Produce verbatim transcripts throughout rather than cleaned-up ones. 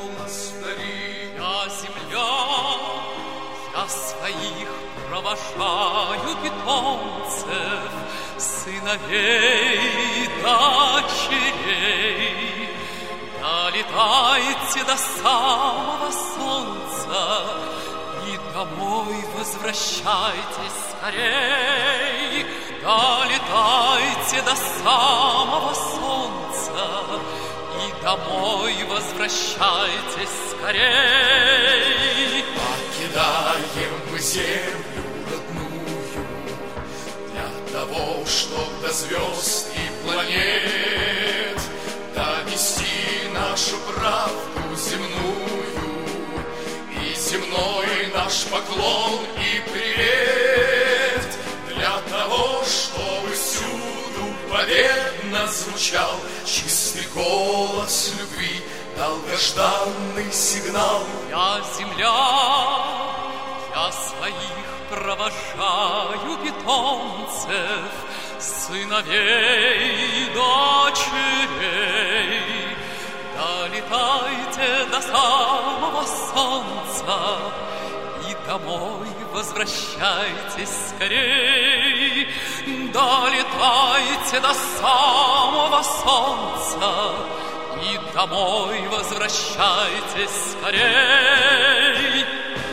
голос вдали. Я земля, я своих провожаю питомцев, сыновей, дочерей. Долетайте до самого солнца и домой возвращайтесь скорей. Долетайте до самого солнца и домой возвращайтесь скорей. Покидаем мы землю родную для того, чтоб до звезд и планет донести нашу правду земную и земной наш поклон и привет, для того, чтобы всюду победно звучал чистый голос любви, долгожданный сигнал. Я земля, я своих провожаю питомцев, сыновей, дочерей. Долетайте до самого солнца и домой возвращайтесь скорей. Долетайте до самого солнца и домой возвращайтесь скорей.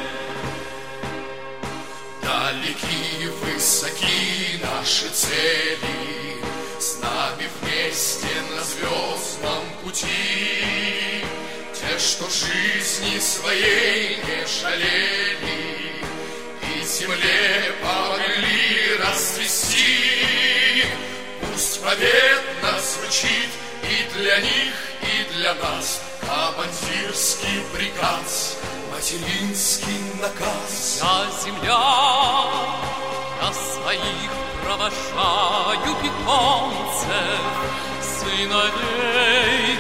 Далеки, высоки наши цели, с нами вместе на звездном пути. Те, что жизни своей не жалели и земле помогли расцвести, пусть победно звучит и для них, и для нас командирский приказ, материнский наказ. Я земля, я своих провожаю питомцев, сыновей,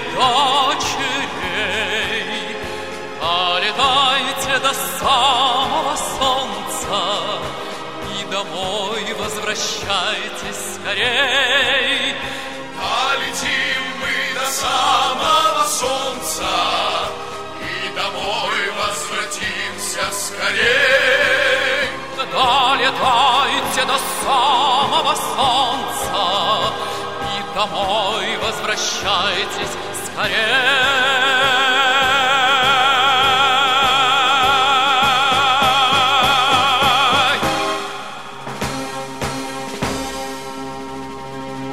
дочерей. Долетайте до самого солнца и домой возвращайтесь скорей. Долетим мы до самого солнца и домой возвратимся скорей. Долетайте до самого солнца и домой возвращайтесь скорей.